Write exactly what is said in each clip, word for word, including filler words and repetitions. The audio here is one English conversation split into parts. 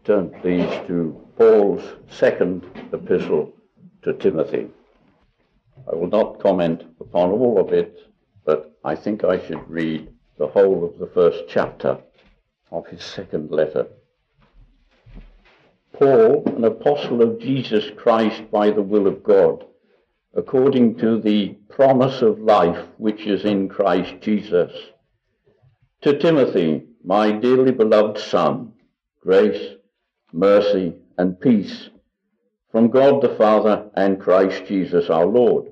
Turn please to Paul's second epistle to Timothy. I will not comment upon all of it, but I think I should read the whole of the first chapter of his second letter. Paul, an apostle of Jesus Christ by the will of God, according to the promise of life which is in Christ Jesus. To Timothy, my dearly beloved son, grace, mercy, and peace from God the Father and Christ Jesus our Lord.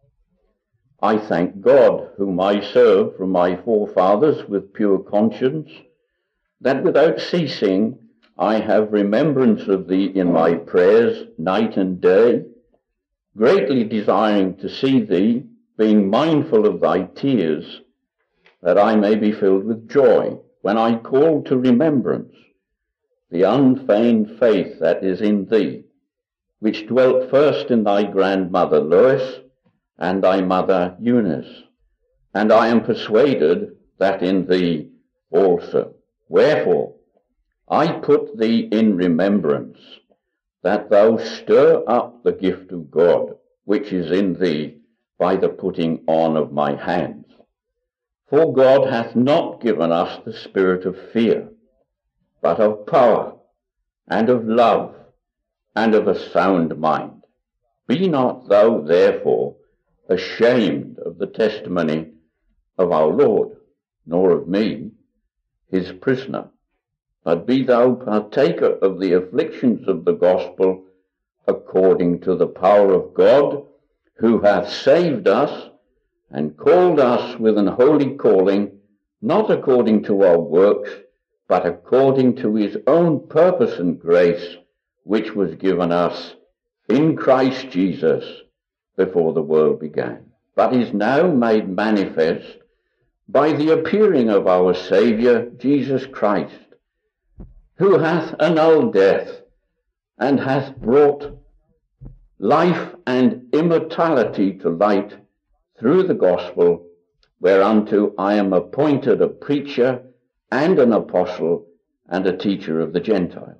I thank God, whom I serve from my forefathers with pure conscience, that without ceasing I have remembrance of thee in my prayers night and day, greatly desiring to see thee, being mindful of thy tears, that I may be filled with joy when I call to remembrance the unfeigned faith that is in thee, which dwelt first in thy grandmother Lois and thy mother Eunice, and I am persuaded that in thee also. Wherefore, I put thee in remembrance, that thou stir up the gift of God, which is in thee by the putting on of my hands. For God hath not given us the spirit of fear, but of power, and of love, and of a sound mind. Be not thou therefore ashamed of the testimony of our Lord, nor of me, his prisoner, but be thou partaker of the afflictions of the gospel, according to the power of God, who hath saved us, and called us with an holy calling, not according to our works, but according to his own purpose and grace, which was given us in Christ Jesus before the world began, but is now made manifest by the appearing of our Saviour Jesus Christ, who hath annulled death, and hath brought life and immortality to light through the gospel, whereunto I am appointed a preacher and an apostle and a teacher of the Gentiles.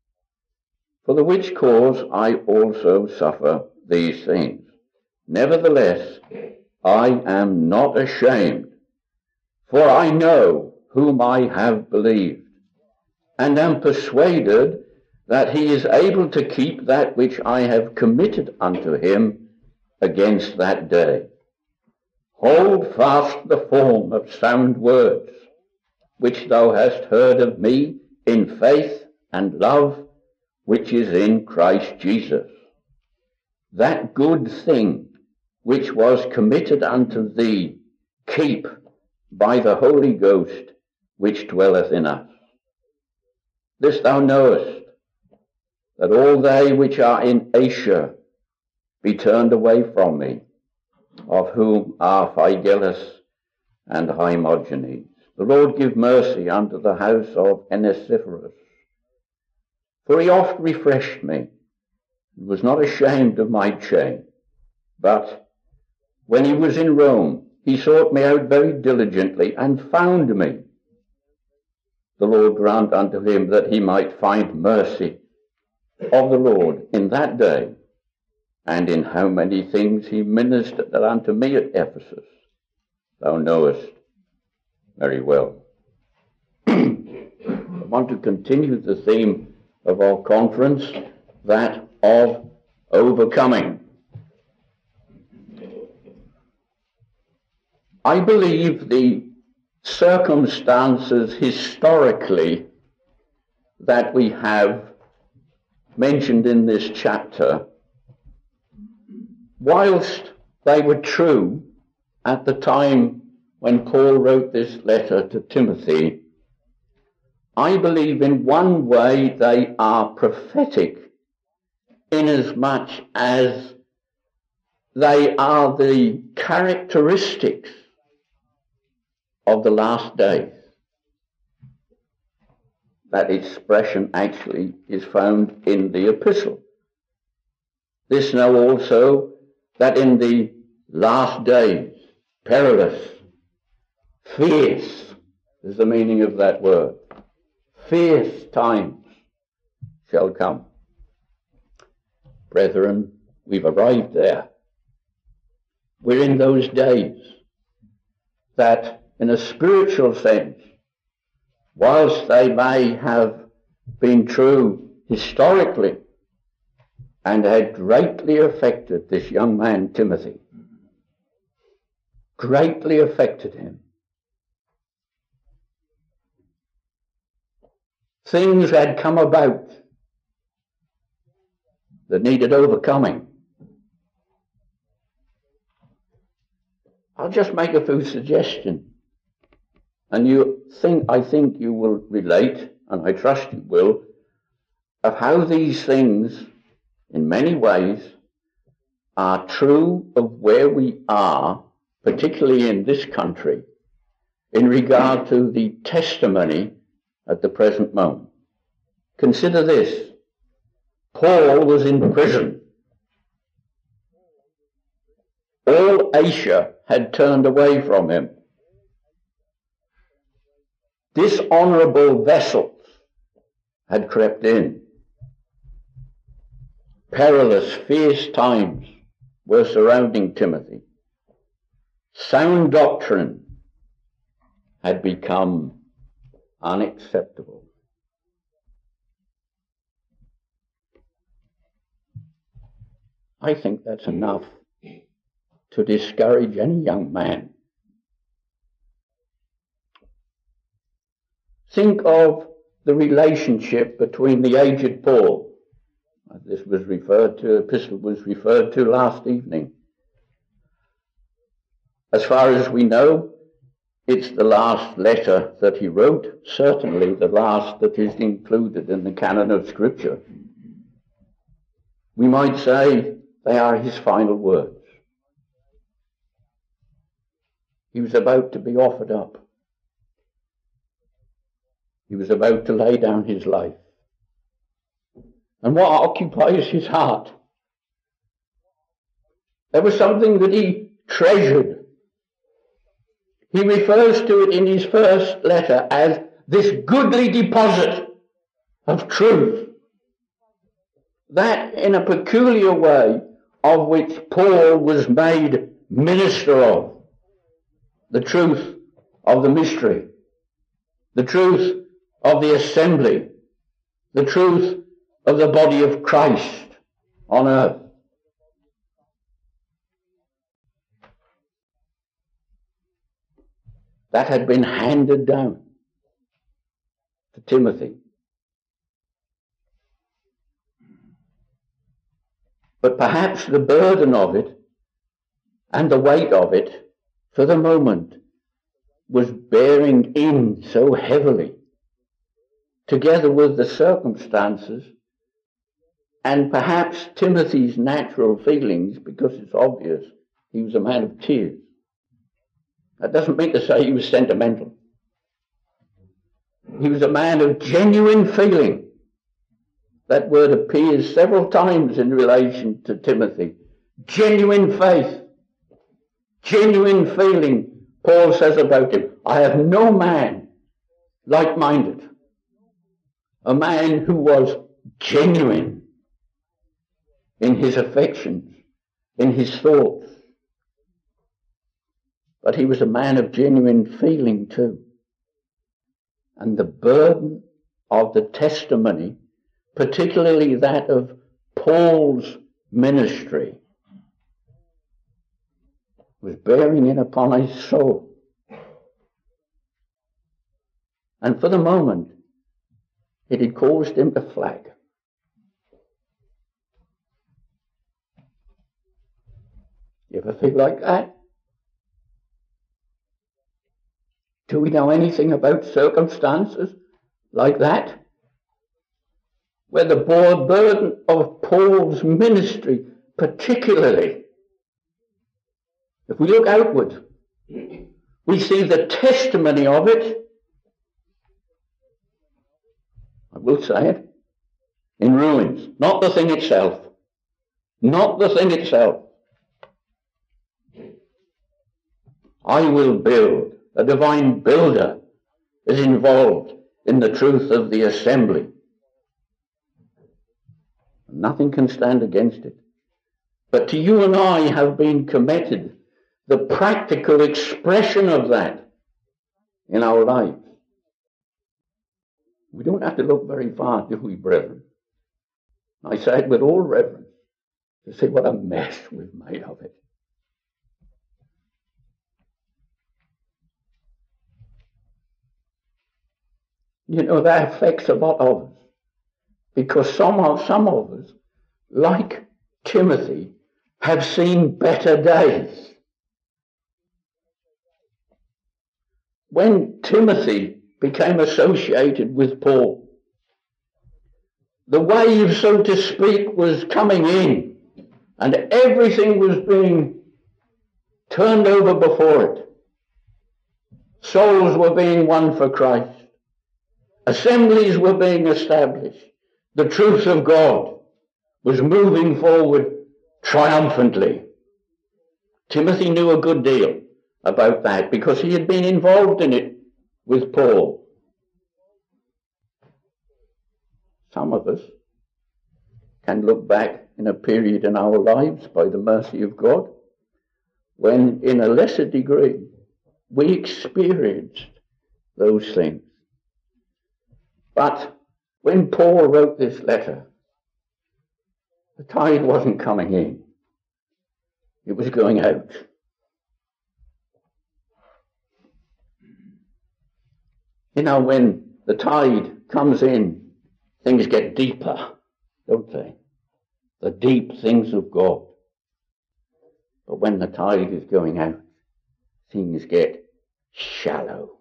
For the which cause I also suffer these things. Nevertheless, I am not ashamed, for I know whom I have believed, and am persuaded that he is able to keep that which I have committed unto him against that day. Hold fast the form of sound words, which thou hast heard of me in faith and love, which is in Christ Jesus. That good thing which was committed unto thee, keep by the Holy Ghost which dwelleth in us. This thou knowest, that all they which are in Asia be turned away from me, of whom are Phygellus and Hermogenes. The Lord give mercy unto the house of Onesiphorus, for he oft refreshed me, and was not ashamed of my chain. But when he was in Rome, he sought me out very diligently, and found me. The Lord grant unto him that he might find mercy of the Lord in that day, and in how many things he ministered unto me at Ephesus, thou knowest very well. I want to continue the theme of our conference, that of overcoming. I believe the circumstances historically that we have mentioned in this chapter, whilst they were true at the time when Paul wrote this letter to Timothy, I believe in one way they are prophetic, inasmuch as they are the characteristics of the last days. That expression actually is found in the epistle. This know also that in the last days, perilous, fierce is the meaning of that word, fierce times shall come. Brethren, we've arrived there. We're in those days that, in a spiritual sense, whilst they may have been true historically and had greatly affected this young man Timothy, greatly affected him. Things had come about that needed overcoming. I'll just make a few suggestions, and you think, I think you will relate, and I trust you will, of how these things, in many ways, are true of where we are, particularly in this country, in regard to the testimony at the present moment. Consider this. Paul was in prison. All Asia had turned away from him. Dishonorable vessels had crept in. Perilous, fierce times were surrounding Timothy. Sound doctrine had become unacceptable. I think that's enough to discourage any young man. Think of the relationship between the aged Paul. This was referred to, epistle was referred to last evening. As far as we know, it's the last letter that he wrote, certainly the last that is included in the canon of Scripture. We might say they are his final words. He was about to be offered up. He was about to lay down his life. And what occupies his heart? There was something that he treasured. He refers to it in his first letter as this goodly deposit of truth. That, in a peculiar way, of which Paul was made minister of. The truth of the mystery. The truth of the assembly. The truth of the body of Christ on earth. That had been handed down to Timothy. But perhaps the burden of it and the weight of it for the moment was bearing in so heavily, together with the circumstances and perhaps Timothy's natural feelings, because it's obvious he was a man of tears. That doesn't mean to say he was sentimental. He was a man of genuine feeling. That word appears several times in relation to Timothy. Genuine faith. Genuine feeling. Paul says about him, I have no man like-minded. A man who was genuine in his affections, in his thoughts. But he was a man of genuine feeling too. And the burden of the testimony, particularly that of Paul's ministry, was bearing in upon his soul. And for the moment, it had caused him to flag. You ever feel like that? Do we know anything about circumstances like that? Where the burden of Paul's ministry, particularly, if we look outward, we see the testimony of it, I will say it, in ruins. Not the thing itself. Not the thing itself. I will build. A divine builder is involved in the truth of the assembly. Nothing can stand against it. But to you and I have been committed the practical expression of that in our lives. We don't have to look very far, do we, brethren? I say it with all reverence to see what a mess we've made of it. You know, that affects a lot of us, because some of, some of us, like Timothy, have seen better days. When Timothy became associated with Paul, the wave, so to speak, was coming in, and everything was being turned over before it. Souls were being won for Christ. Assemblies were being established. The truth of God was moving forward triumphantly. Timothy knew a good deal about that because he had been involved in it with Paul. Some of us can look back in a period in our lives by the mercy of God when, in a lesser degree, we experienced those things. But when Paul wrote this letter, the tide wasn't coming in. It was going out. You know, when the tide comes in, things get deeper, don't they? The deep things of God. But when the tide is going out, things get shallow.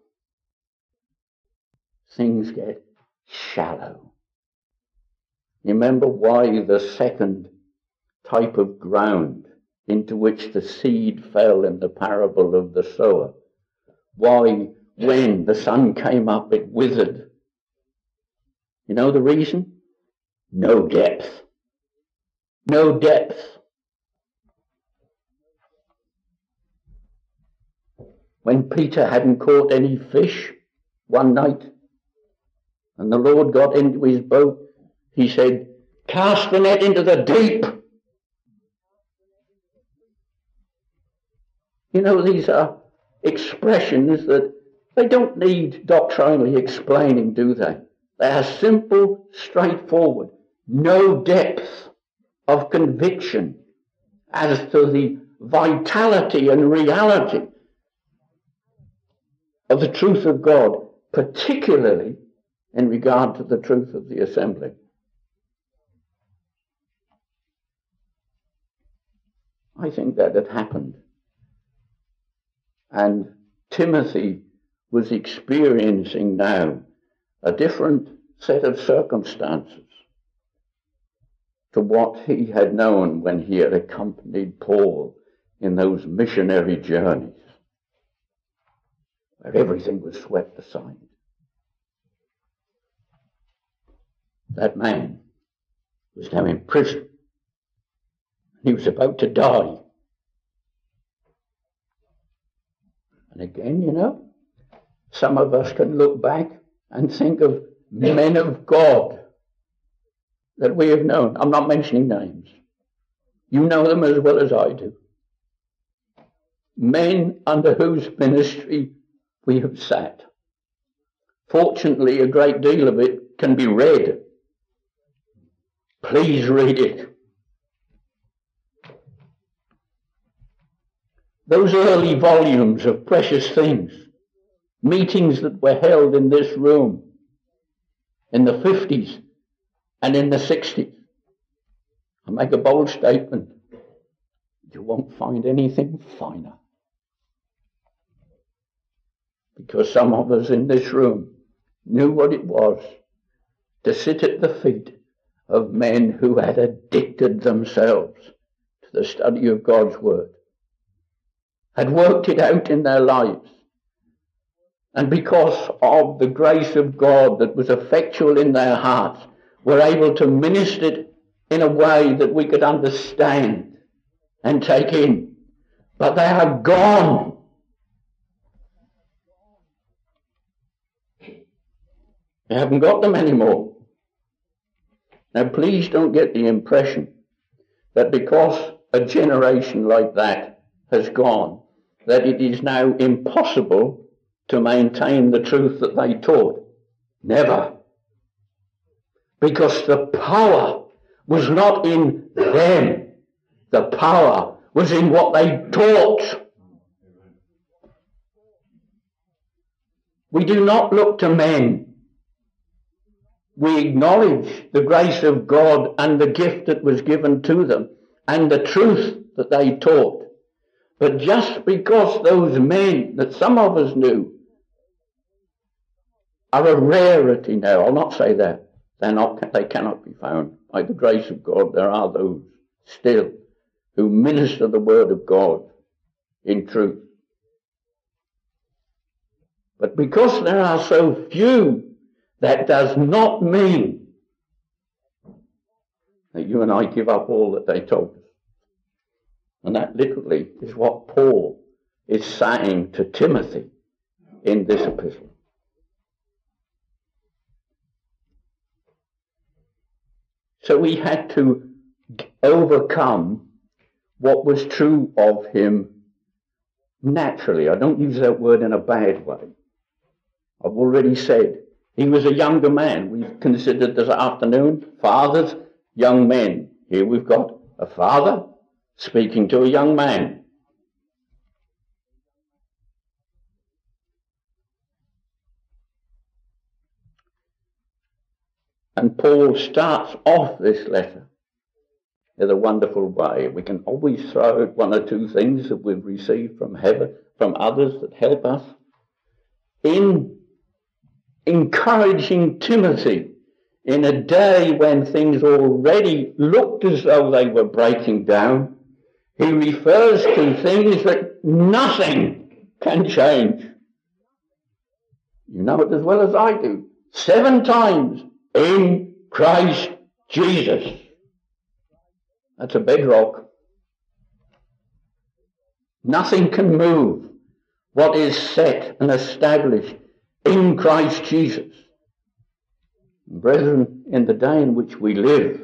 Things get shallow. You remember why the second type of ground into which the seed fell in the parable of the sower, why when the sun came up it withered? You know the reason? No depth. No depth. When Peter hadn't caught any fish one night, and the Lord got into his boat, he said, "Cast the net into the deep." You know, these are expressions that they don't need doctrinally explaining, do they? They are simple, straightforward. No depth of conviction as to the vitality and reality of the truth of God, particularly in regard to the truth of the assembly. I think that had happened. And Timothy was experiencing now a different set of circumstances to what he had known when he had accompanied Paul in those missionary journeys, where everything was swept aside. That man was now in prison. He was about to die. And again, you know, some of us can look back and think of men of God that we have known. I'm not mentioning names. You know them as well as I do. Men under whose ministry we have sat. Fortunately, a great deal of it can be read. Please read it. Those early volumes of Precious Things, meetings that were held in this room in the fifties and in the sixties. I make a bold statement. You won't find anything finer. Because some of us in this room knew what it was to sit at the feet of men who had addicted themselves to the study of God's Word, had worked it out in their lives, and because of the grace of God that was effectual in their hearts, were able to minister it in a way that we could understand and take in. But they are gone. They haven't got them anymore. Now please don't get the impression that because a generation like that has gone, that it is now impossible to maintain the truth that they taught. Never. Because the power was not in them. The power was in what they taught. We do not look to men. We acknowledge the grace of God and the gift that was given to them and the truth that they taught. But just because those men that some of us knew are a rarity now, I'll not say that. They're not, they cannot be found. By the grace of God, there are those still who minister the word of God in truth. But because there are so few, that does not mean that you and I give up all that they told us. And that literally is what Paul is saying to Timothy in this epistle. So we had to overcome what was true of him naturally. I don't use that word in a bad way. I've already said he was a younger man. We've considered this afternoon fathers, young men. Here we've got a father speaking to a young man. And Paul starts off this letter in a wonderful way. We can always throw out one or two things that we've received from heaven, from others that help us in encouraging Timothy in a day when things already looked as though they were breaking down. He refers to things that nothing can change. You know it as well as I do. Seven times in Christ Jesus. That's a bedrock. Nothing can move what is set and established in Christ Jesus. Brethren, in the day in which we live,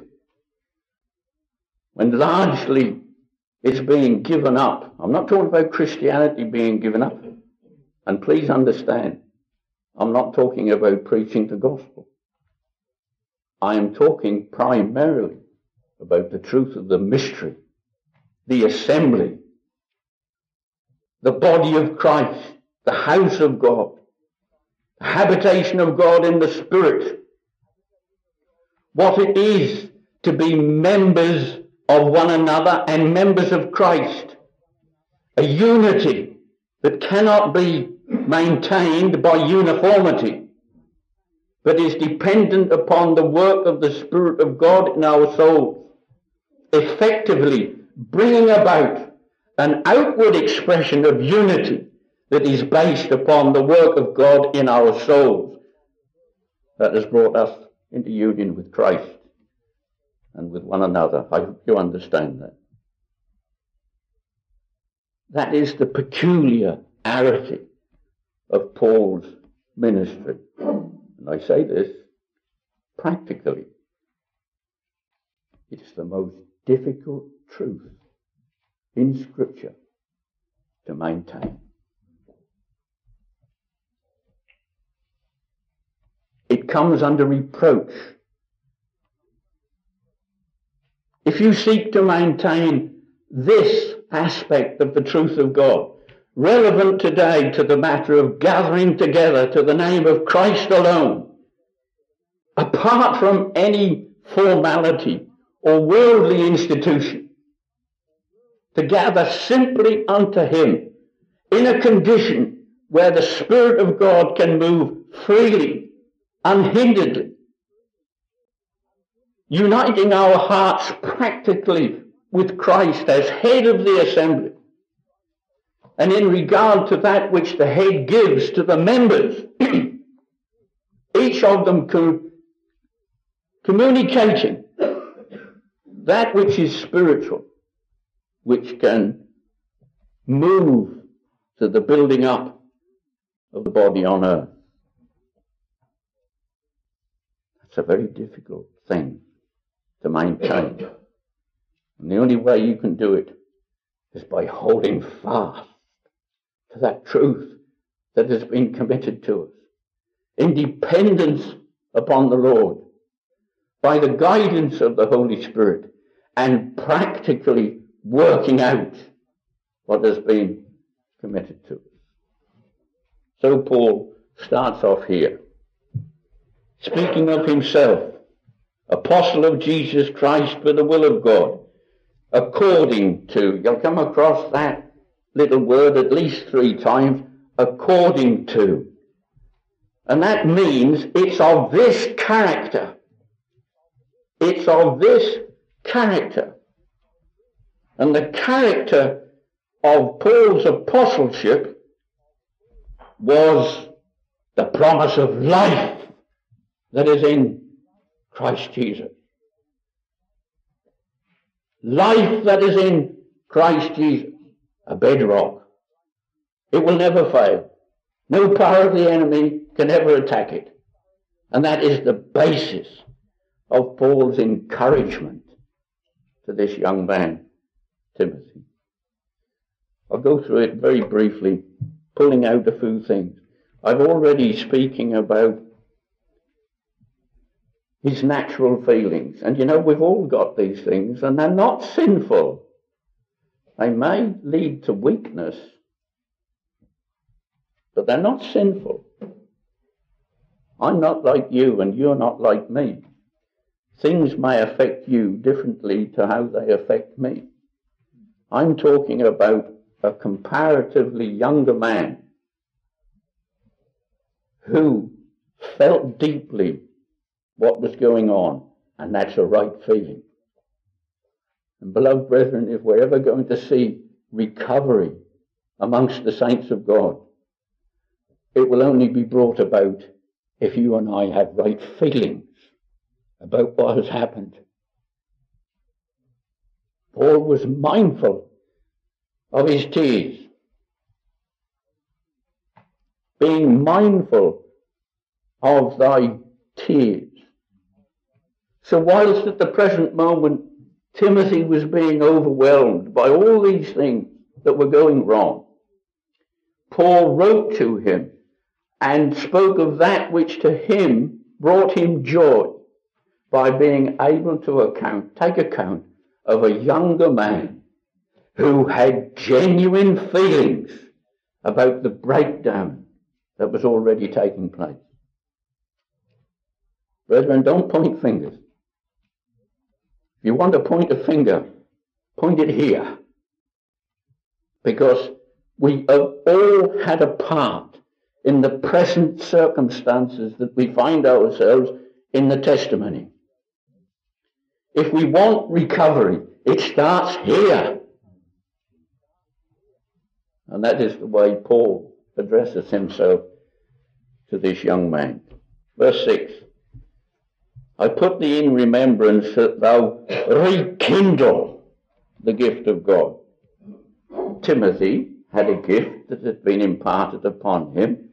when largely it's being given up, I'm not talking about Christianity being given up, and please understand, I'm not talking about preaching the gospel. I am talking primarily about the truth of the mystery, the assembly, the body of Christ, the house of God, the habitation of God in the Spirit, what it is to be members of one another and members of Christ, a unity that cannot be maintained by uniformity, but is dependent upon the work of the Spirit of God in our souls, effectively bringing about an outward expression of unity that is based upon the work of God in our souls that has brought us into union with Christ and with one another. I hope you understand that. That is the peculiarity of Paul's ministry. And I say this practically. It's the most difficult truth in Scripture to maintain. It comes under reproach. If you seek to maintain this aspect of the truth of God, relevant today to the matter of gathering together to the name of Christ alone, apart from any formality or worldly institution, to gather simply unto Him in a condition where the Spirit of God can move freely, unhinderedly, uniting our hearts practically with Christ as head of the assembly, and in regard to that which the head gives to the members, each of them com- communicating that which is spiritual, which can move to the building up of the body on earth. That's a very difficult thing maintain. And the only way you can do it is by holding fast to that truth that has been committed to us, in dependence upon the Lord, by the guidance of the Holy Spirit, and practically working out what has been committed to us. So Paul starts off here, speaking of himself, apostle of Jesus Christ for the will of God, according to, you'll come across that little word at least three times, according to. And that means it's of this character. It's of this character. And the character of Paul's apostleship was the promise of life that is in Christ Jesus. Life that is in Christ Jesus, a bedrock. It will never fail. No power of the enemy can ever attack it. And that is the basis of Paul's encouragement to this young man, Timothy. I'll go through it very briefly, pulling out a few things. I've already speaking about his natural feelings. And you know, we've all got these things, and they're not sinful. They may lead to weakness, but they're not sinful. I'm not like you, and you're not like me. Things may affect you differently to how they affect me. I'm talking about a comparatively younger man who felt deeply what was going on, and that's a right feeling. And beloved brethren, if we're ever going to see recovery amongst the saints of God, it will only be brought about if you and I have right feelings about what has happened. Paul was mindful of his tears. Being mindful of thy tears. So whilst at the present moment Timothy was being overwhelmed by all these things that were going wrong, Paul wrote to him and spoke of that which to him brought him joy by being able to account, take account of a younger man who had genuine feelings about the breakdown that was already taking place. Brethren, don't point fingers. If you want to point a finger, point it here. Because we have all had a part in the present circumstances that we find ourselves in the testimony. If we want recovery, it starts here. And that is the way Paul addresses himself to this young man. Verse six. I put thee in remembrance that thou rekindle the gift of God. Timothy had a gift that had been imparted upon him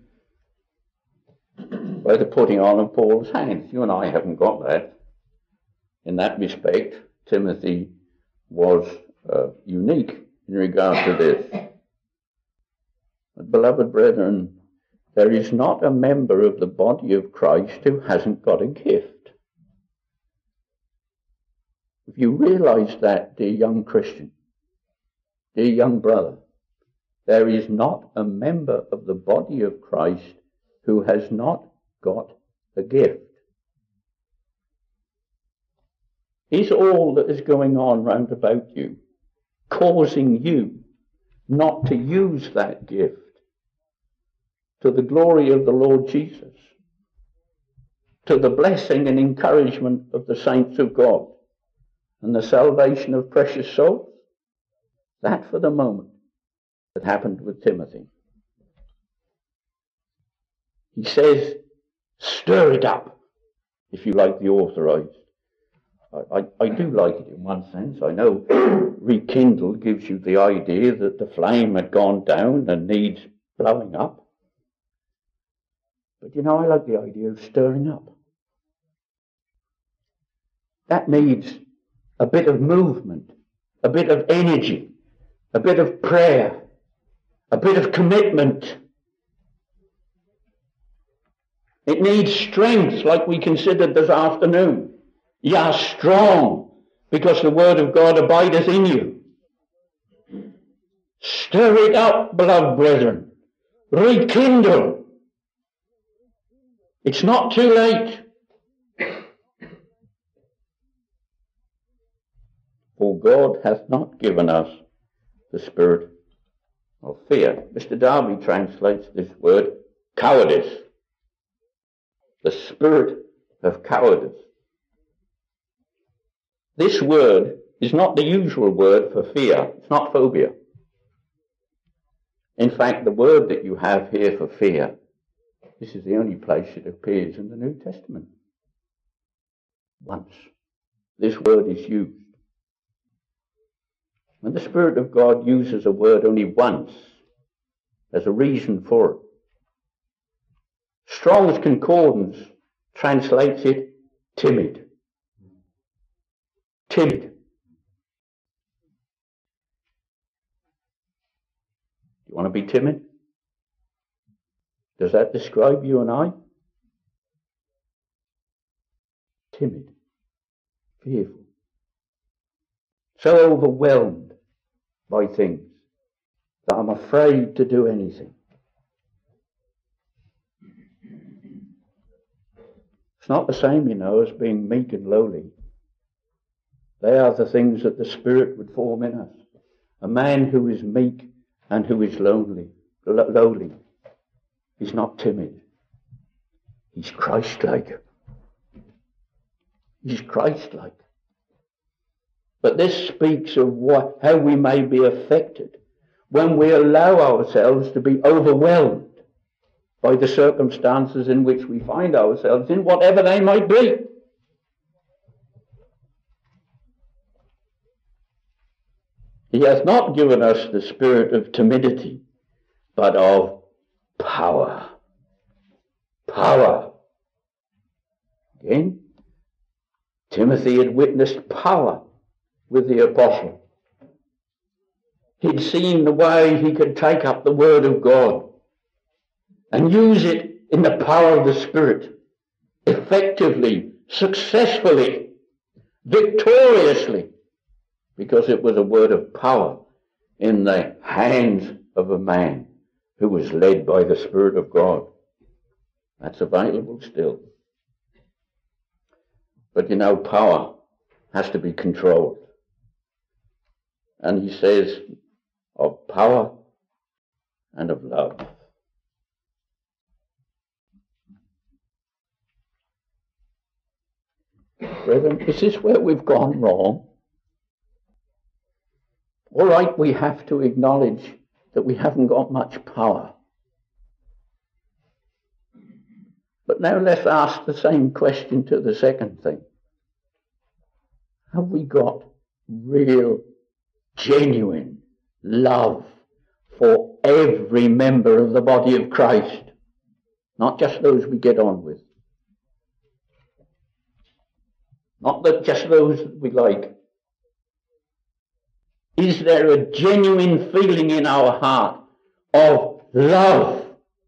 by the putting on of Paul's hands. You and I haven't got that. In that respect, Timothy was uh, unique in regard to this. But beloved brethren, there is not a member of the body of Christ who hasn't got a gift. If you realize that, dear young Christian, dear young brother, there is not a member of the body of Christ who has not got a gift. Is all that is going on round about you causing you not to use that gift to the glory of the Lord Jesus, to the blessing and encouragement of the saints of God, and the salvation of precious souls? That for the moment that happened with Timothy. He says, stir it up, if you like the authorized. I, I, I do like it in one sense. I know rekindle gives you the idea that the flame had gone down and needs blowing up. But you know, I like the idea of stirring up. That needs a bit of movement, a bit of energy, a bit of prayer, a bit of commitment. It needs strength, like we considered this afternoon. Ye are strong, because the word of God abideth in you. Stir it up, beloved brethren. Rekindle. It's not too late. For God hath not given us the spirit of fear. Mister Darby translates this word cowardice. The spirit of cowardice. This word is not the usual word for fear. It's not phobia. In fact, the word that you have here for fear, this is the only place it appears in the New Testament. Once. This word is used. When the Spirit of God uses a word only once, there's a reason for it. Strong's Concordance translates it timid. Timid. You want to be timid? Does that describe you and I? Timid. Fearful. So overwhelmed by things that I'm afraid to do anything. It's not the same, you know, as being meek and lowly. They are the things that the Spirit would form in us. A man who is meek and who is lonely, lowly, is not timid. He's Christ-like. He's Christ-like. But this speaks of what, how we may be affected when we allow ourselves to be overwhelmed by the circumstances in which we find ourselves in, whatever they might be. He hath not given us the spirit of timidity, but of power. Power. Again, Timothy had witnessed power with the apostle. He'd seen the way he could take up the word of God and use it in the power of the Spirit, effectively, successfully, victoriously, because it was a word of power in the hands of a man who was led by the Spirit of God. That's available still. But you know, power has to be controlled. And he says of power and of love. Brethren, is this where we've gone wrong? All right, we have to acknowledge that we haven't got much power. But now let's ask the same question to the second thing. Have we got real, genuine love for every member of the body of Christ? Not just those we get on with. Not that just those that we like. Is there a genuine feeling in our heart of love?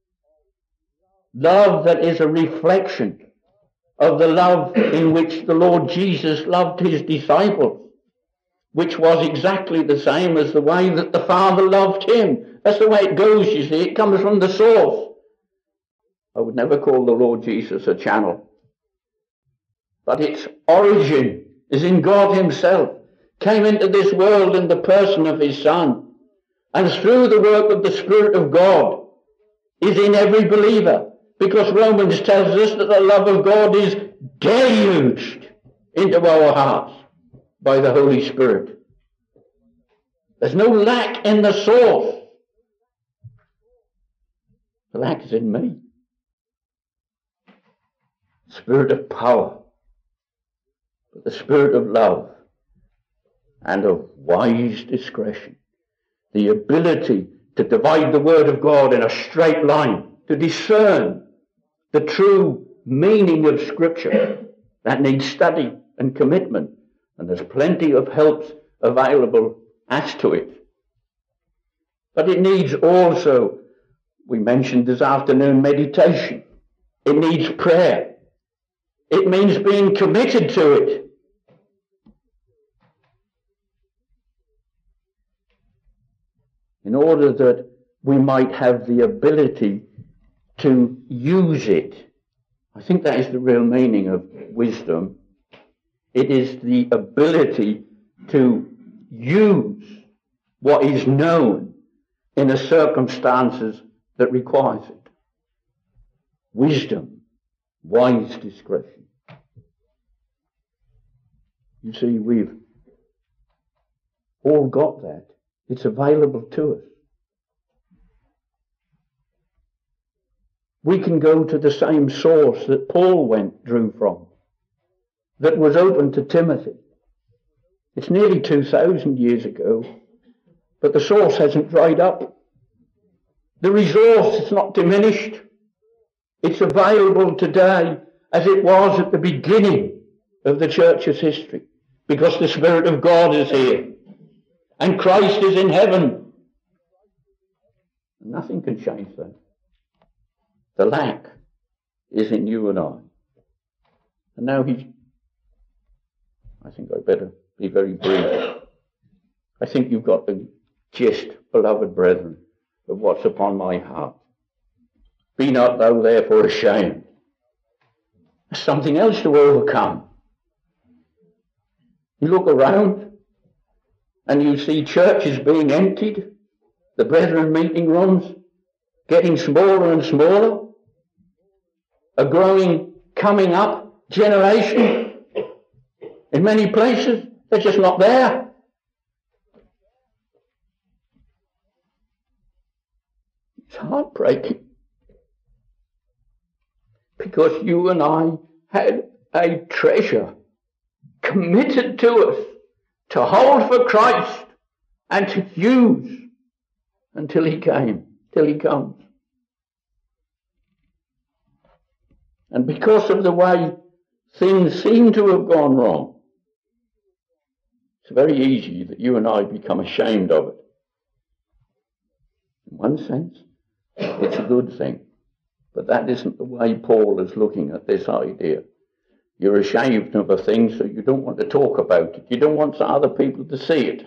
Love that is a reflection of the love in which the Lord Jesus loved his disciples, which was exactly the same as the way that the Father loved him. That's the way it goes, you see. It comes from the source. I would never call the Lord Jesus a channel. But its origin is in God himself. Came into this world in the person of his Son. And through the work of the Spirit of God is in every believer. Because Romans tells us that the love of God is deluged into our hearts by the Holy Spirit. There's no lack in the source. The lack is in me. Spirit of power. But the spirit of love and of wise discretion. The ability to divide the word of God in a straight line, to discern the true meaning of Scripture. That needs study and commitment. And there's plenty of helps available as to it. But it needs also, we mentioned this afternoon, meditation. It needs prayer. It means being committed to it. In order that we might have the ability to use it. I think that is the real meaning of wisdom. It is the ability to use what is known in the circumstances that requires it. Wisdom, wise discretion. You see, we've all got that. It's available to us. We can go to the same source that Paul went, drew from, that was open to Timothy. It's nearly two thousand years ago, but the source hasn't dried up. The resource is not diminished. It's available today as it was at the beginning of the church's history, because the Spirit of God is here and Christ is in heaven. Nothing can change that. The lack is in you and I. And now he's, I think I better be very brief. I think you've got the gist, beloved brethren, of what's upon my heart. Be not thou therefore ashamed. There's something else to overcome. You look around and you see churches being emptied, the brethren meeting rooms getting smaller and smaller, a growing, coming up generation. In many places, they're just not there. It's heartbreaking. Because you and I had a treasure committed to us to hold for Christ and to use until he came, till he comes. And because of the way things seem to have gone wrong, it's very easy that you and I become ashamed of it. In one sense, it's a good thing. But that isn't the way Paul is looking at this idea. You're ashamed of a thing, so you don't want to talk about it. You don't want other people to see it.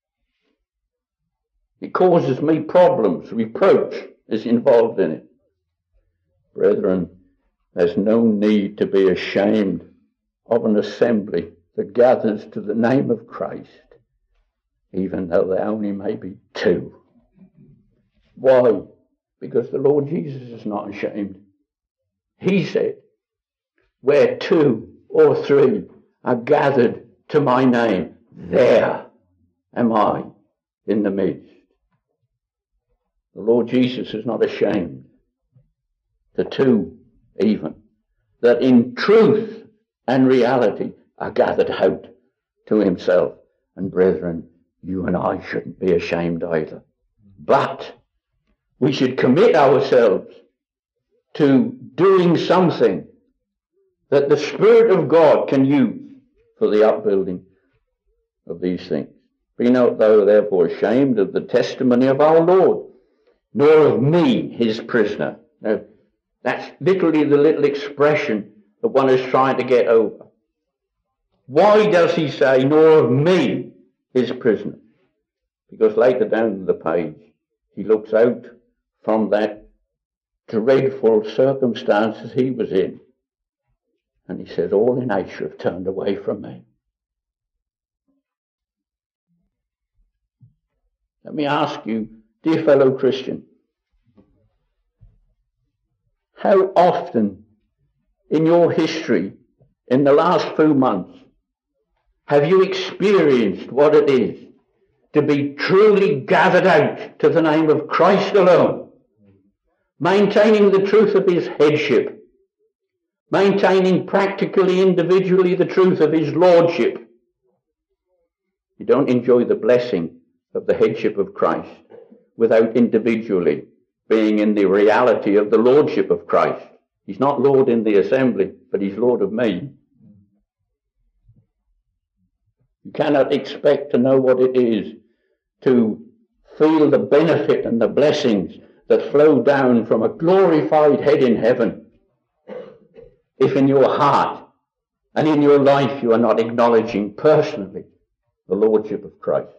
It causes me problems. Reproach is involved in it. Brethren, there's no need to be ashamed of an assembly that gathers to the name of Christ, even though there only may be two. Why? Because the Lord Jesus is not ashamed. He said, where two or three are gathered to my name, there am I in the midst. The Lord Jesus is not ashamed. The two even, that in truth and reality are gathered out to himself. And brethren, you and I shouldn't be ashamed either. But we should commit ourselves to doing something that the Spirit of God can use for the upbuilding of these things. Be not thou therefore ashamed of the testimony of our Lord, nor of me, his prisoner. Now, that's literally the little expression that one is trying to get over. Why does he say, nor of me, his prisoner? Because later down the page, he looks out from that dreadful circumstances he was in. And he says, all in Asia have turned away from me. Let me ask you, dear fellow Christian, how often in your history, in the last few months, have you experienced what it is to be truly gathered out to the name of Christ alone, maintaining the truth of his headship, maintaining practically, individually, the truth of his lordship? You don't enjoy the blessing of the headship of Christ without individually being in the reality of the lordship of Christ. He's not Lord in the assembly, but he's Lord of me. You cannot expect to know what it is to feel the benefit and the blessings that flow down from a glorified head in heaven if in your heart and in your life you are not acknowledging personally the Lordship of Christ.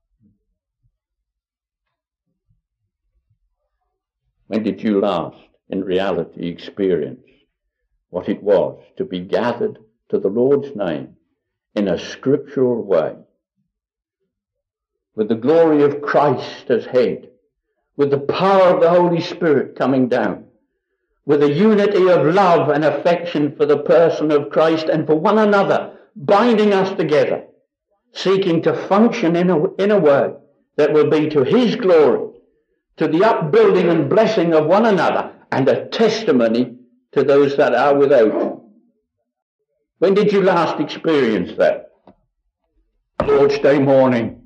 When did you last, in reality, experience what it was to be gathered to the Lord's name in a scriptural way, with the glory of Christ as head, with the power of the Holy Spirit coming down, with a unity of love and affection for the person of Christ and for one another, binding us together, seeking to function in a, in a way that will be to his glory, to the upbuilding and blessing of one another, and a testimony to those that are without. When did you last experience that? Lord's Day morning.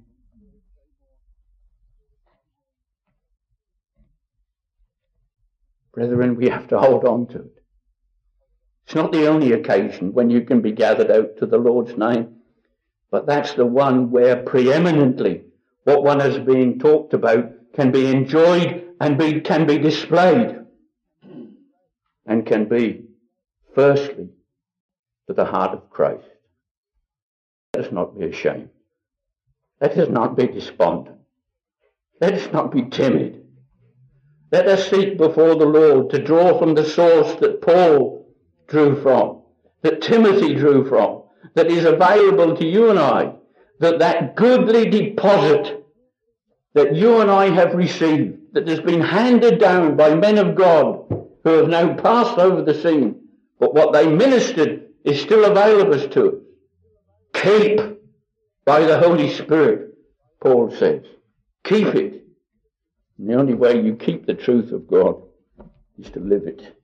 Brethren, we have to hold on to it. It's not the only occasion when you can be gathered out to the Lord's name, but that's the one where preeminently what one is being talked about can be enjoyed and be, can be displayed, and can be, firstly, to the heart of Christ. Let us not be ashamed. Let us not be despondent. Let us not be timid. Let us seek before the Lord to draw from the source that Paul drew from, that Timothy drew from, that is available to you and I, that that goodly deposit that you and I have received, that has been handed down by men of God who have now passed over the scene, but what they ministered is still available to us. Keep by the Holy Spirit, Paul says. Keep it. And the only way you keep the truth of God is to live it.